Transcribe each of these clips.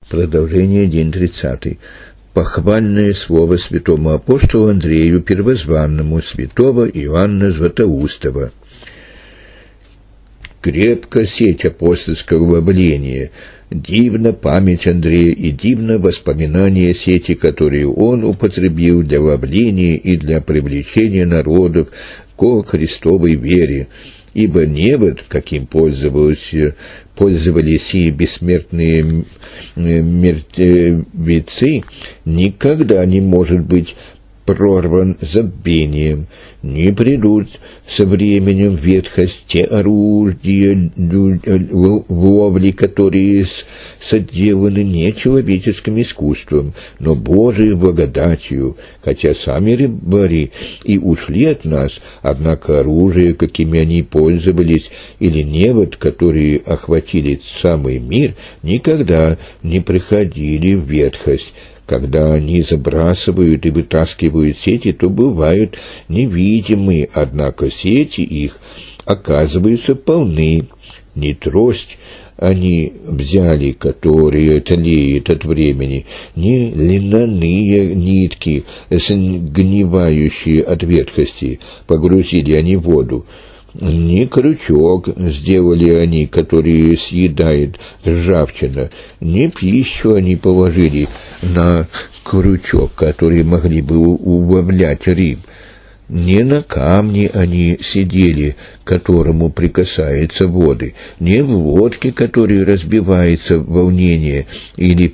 Продолжение, день 30. Похвальное слово святому апостолу Андрею Первозванному, святого Иоанна Златоустова. Крепко сеть апостольского обления, дивна память Андрея и дивно воспоминания сети, которые он употребил для вовления и для привлечения народов ко Христовой вере. Ибо невод, каким пользовались и бессмертные мертвецы, никогда не может быть прорван забвением. Не придут со временем в ветхость те орудия ловли, которые соделаны не человеческим искусством, но Божией благодатью, хотя сами рыбари и ушли от нас, однако оружие, какими они пользовались, или невод, которые охватили самый мир, никогда не приходили в ветхость. Когда они забрасывают и вытаскивают сети, то бывают невидимы, однако сети их оказываются полны. Не трость они взяли, которые тлеют от времени, не льняные нитки, сгнивающие от ветхости, погрузили они в воду. Не крючок сделали они, который съедает ржавчина, не пищу они положили на крючок, который могли бы уловлять рыб, не на камне они сидели, к которому прикасаются воды, не в лодке, которая разбивается в волнение, или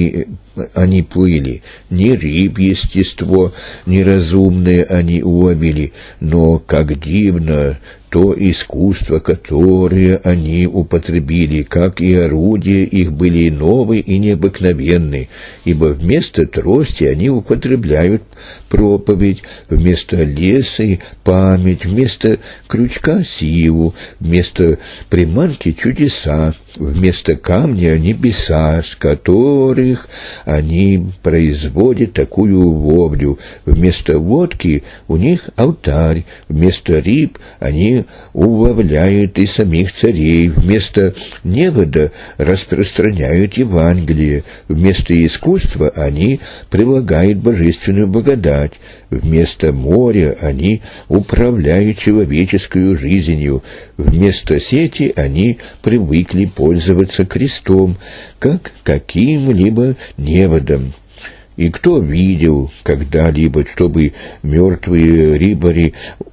они плыли, ни рыб естество неразумное они уловили, но как дивно то искусство, которое они употребили, как и орудия их были новые и необыкновенные, ибо вместо трости они употребляют проповедь, вместо леса память, вместо крючка силу, вместо приманки чудеса, вместо камня небеса, с которых они производят такую ловлю, вместо лодки у них алтарь, вместо рыб они уловляют и самих царей, вместо невода распространяют Евангелие, вместо искусства они прилагают божественную благодать, вместо моря они управляют человеческую жизнью, вместо сети они привыкли пользоваться крестом, как каким-либо неводом. И кто видел когда-либо, чтобы мертвые рыбари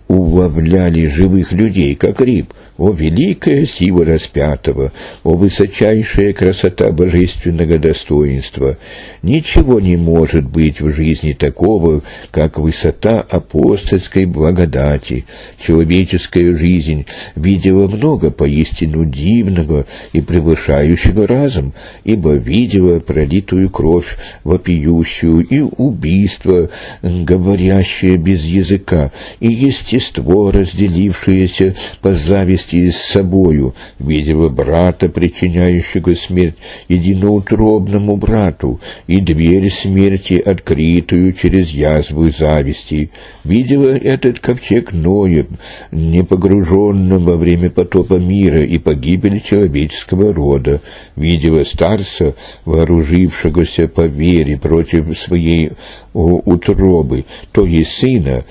уловляли живых людей, как рыб? О, великая сила распятого! О, высочайшая красота божественного достоинства! Ничего не может быть в жизни такого, как высота апостольской благодати. Человеческая жизнь видела много поистину дивного и превышающего разум, ибо видела пролитую кровь вопиющую и убийство, говорящее без языка, и естество, разделившееся по зависти с собою, видела брата, причиняющего смерть единоутробному брату, и дверь смерти, открытую через язву зависти. Видела этот ковчег Ноя, не погруженным во время потопа мира и погибели человеческого рода. Видела старца, вооружившегося по вере против своей утробы, то есть сына,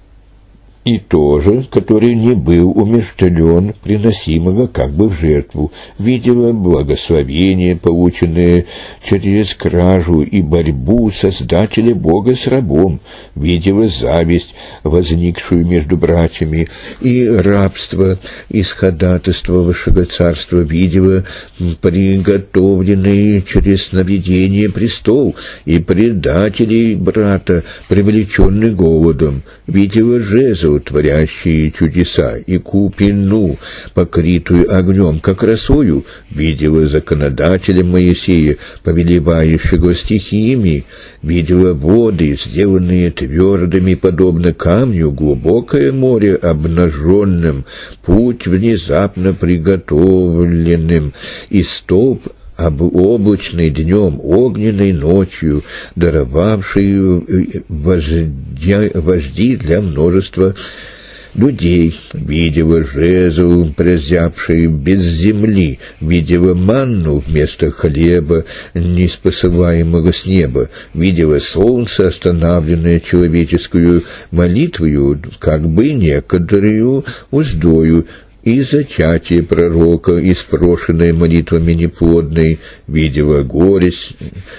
и тоже, который не был умерщвлен, приносимого как бы в жертву, видела благословение, полученное через кражу и борьбу Создателя Бога с рабом, видела зависть, возникшую между братьями, и рабство исходатайствовавшего царства, видела приготовленный через сновидение престол, и предателей брата, привлеченный голодом, видела жезл, творящие чудеса, и купину, покрытую огнем, как росою, видела законодателя Моисея, повелевающего стихиями, видела воды, сделанные твердыми, подобно камню, глубокое море обнаженным, путь внезапно приготовленным, и столб облачный днем, огненной ночью, даровавший вожди для множества людей, видела жезл, прозябший без земли, видела манну вместо хлеба, неспосылаемого с неба, видела солнце, останавливанное человеческую молитвою, как бы некоторую уздою, и зачатие пророка, испрошенное молитвами неплодной, видела горсть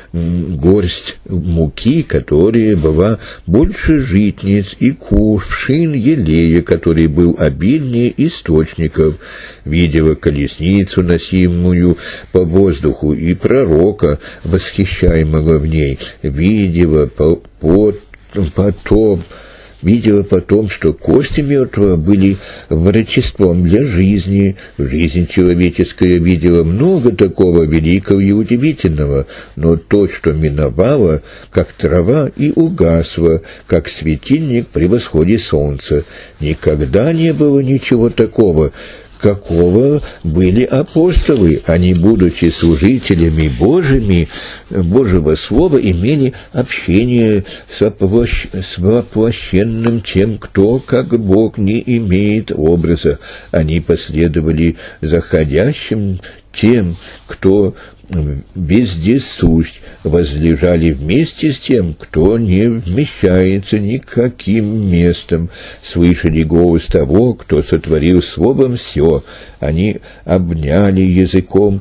муки, которая была больше житниц, и кувшин елея, который был обильнее источников, видела колесницу, носимую по воздуху, и пророка, восхищаемого в ней, видела потом, что кости мертвого были врачеством для жизни, жизнь человеческая видела много такого великого и удивительного, но то, что миновало, как трава, и угасло, как светильник при восходе солнца. Никогда не было ничего такого, какого были апостолы. Они, будучи служителями Божьими, Божьего Слова, имели общение с воплощенным тем, кто, как Бог, не имеет образа. Они последовали заходящим тем, кто везде сущ, возлежали вместе с тем, кто не вмещается никаким местом, слышали голос того, кто сотворил словом все. Они обняли языком,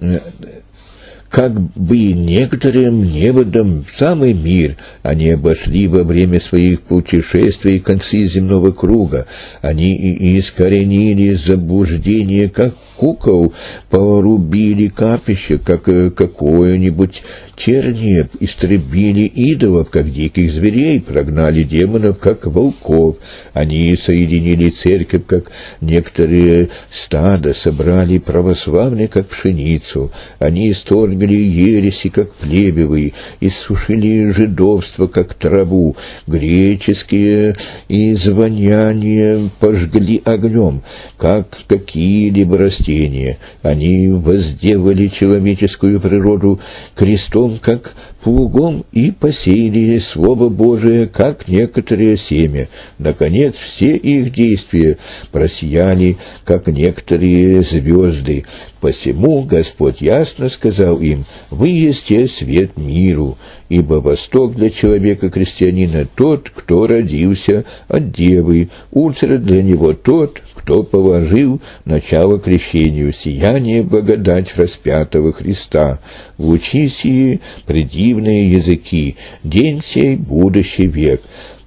как бы некоторым неводом в самый мир. Они обошли во время своих путешествий концы земного круга. Они и искоренили заблуждение, как кукол, порубили капище, как какое-нибудь терние, истребили идолов, как диких зверей, прогнали демонов, как волков. Они соединили церковь, как некоторые стада, собрали православные, как пшеницу. Они исторгли ереси, как плебевые, иссушили жидовство, как траву. Греческие извоняния пожгли огнем, как какие-либо растения. Они возделали человеческую природу крестом, как плугом, и посеяли Слово Божие, как некоторые семя. Наконец, все их действия просияли, как некоторые звезды. Посему Господь ясно сказал им: «Вы есте свет миру, ибо восток для человека-крестьянина тот, кто родился от девы, утро для него тот, кто положил начало крещению, сияние благодать распятого Христа. Лучи сии предивные языки, день сей будущий век».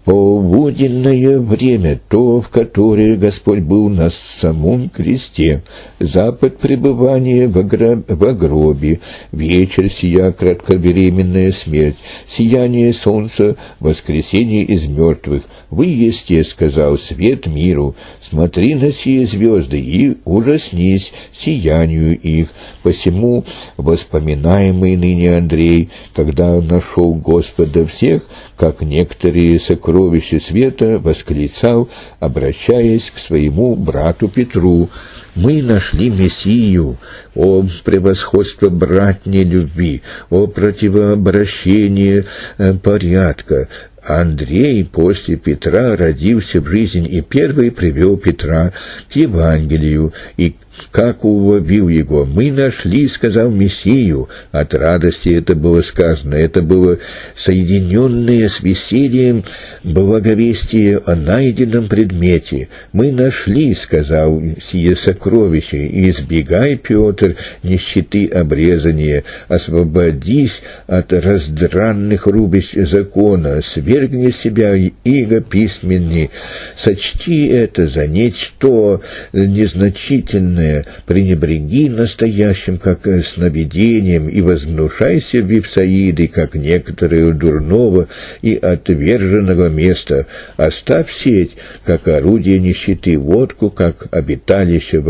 Полуденное время, то, в которое Господь был на самом кресте, запад пребывания во гробе, вечер сия кратковременная смерть, сияние солнца, воскресение из мертвых. Вы есте, сказал, свет миру, смотри на сие звезды и ужаснись сиянию их. Посему воспоминаемый ныне Андрей, когда нашел Господа всех, как некоторые сокровища света, восклицал, обращаясь к своему брату Петру: «Мы нашли Мессию, о превосходство братней любви, о противообращение порядка». Андрей после Петра родился в жизнь и первый привел Петра к Евангелию, и как уловил его: «Мы нашли, — сказал, — Мессию». От радости это было сказано, это было соединенное с весельем благовестие о найденном предмете. «Мы нашли, — сказал, — сие сокровище, и избегай, Петр, нищеты обрезания, освободись от раздранных рубищ закона, свергни себя иго письменни, сочти это за нечто незначительное, пренебреги настоящим, как сновидением, и возгнушайся в Вифсаиды, как некоторые дурного и отверженного места. Оставь сеть, как орудие нищеты, водку, как обиталище во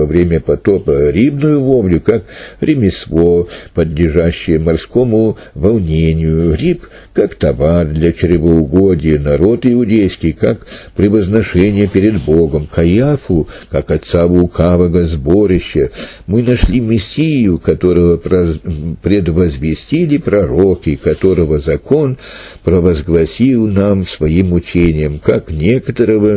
во время потопа рибную ловлю как ремесло, подлежащее морскому волнению, риб как товар для чревоугодия, народ иудейский как превозношение перед Богом, Каиафу как отца лукавого сборища. Мы нашли Мессию, которого предвозвестили пророки, которого закон провозгласил нам своим учением, как некоторую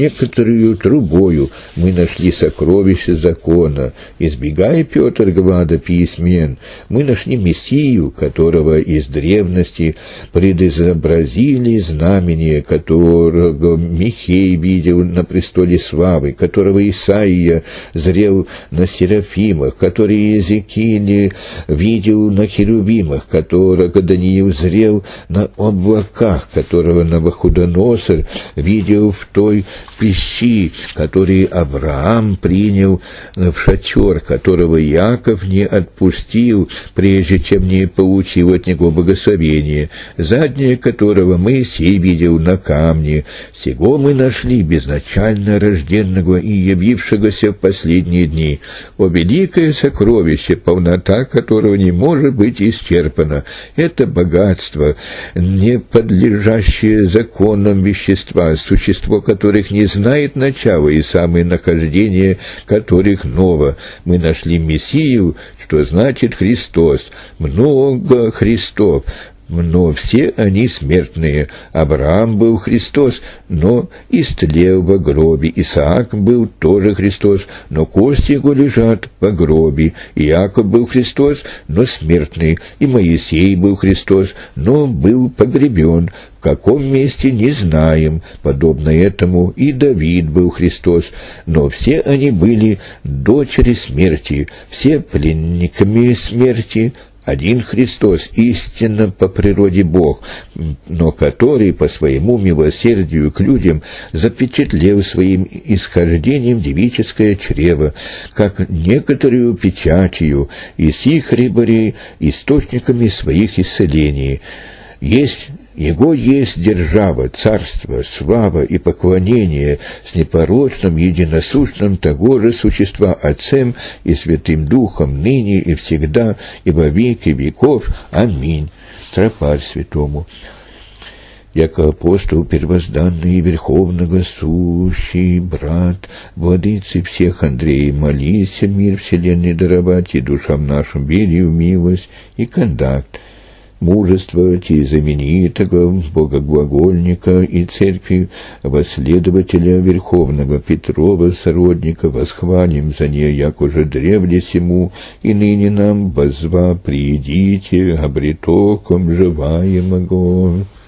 трубою мы нашли сокровища закона. Избегая Петр глада письмен, мы нашли Мессию, которого из древности предизобразили знамение, которого Михей видел на престоле славы, которого Исаия зрел на серафимах, который Иезекииль видел на херувимах, которого Даниил зрел на облаках, которого Навуходоносор видел в той пищи, который Авраам принял в шатер, которого Иаков не отпустил, прежде чем не получил от него благословение, заднее которого Моисей видел на камне. Сего мы нашли безначально рожденного и явившегося в последние дни. О великое сокровище, полнота которого не может быть исчерпана! Это богатство, не подлежащее законам вещества, существо которых не знает начала и самое нахождение которых ново. Мы нашли Мессию, что значит Христос, много Христов, но все они смертные. Авраам был Христос, но истлел во гробе. Исаак был тоже Христос, но кости его лежат во гробе. Иаков был Христос, но смертный. И Моисей был Христос, но был погребен. В каком месте не знаем. Подобно этому и Давид был Христос, но все они были дочери смерти, все пленниками смерти. Один Христос, истинно по природе Бог, но который по своему милосердию к людям запечатлел своим исхождением девическое чрево, как некоторую печатью, и сих рибари источниками своих исцелений. Его есть держава, царство, слава и поклонение с непорочным, единосущным того же существа Отцем и Святым Духом, ныне и всегда, и во веки веков. Аминь. Тропарь святому. Яко апостол первозданный и верховного сущий брат, владыцы всех Андрей, молись, мир вселенной даровать и душам нашим верию, милость и контакт, мужествовать и знаменитого богоглагольника и церкви последователя Верховного Петрова сородника восхвалим за ней, як уже древле сему, и ныне нам возва приидите обретоком живаемого.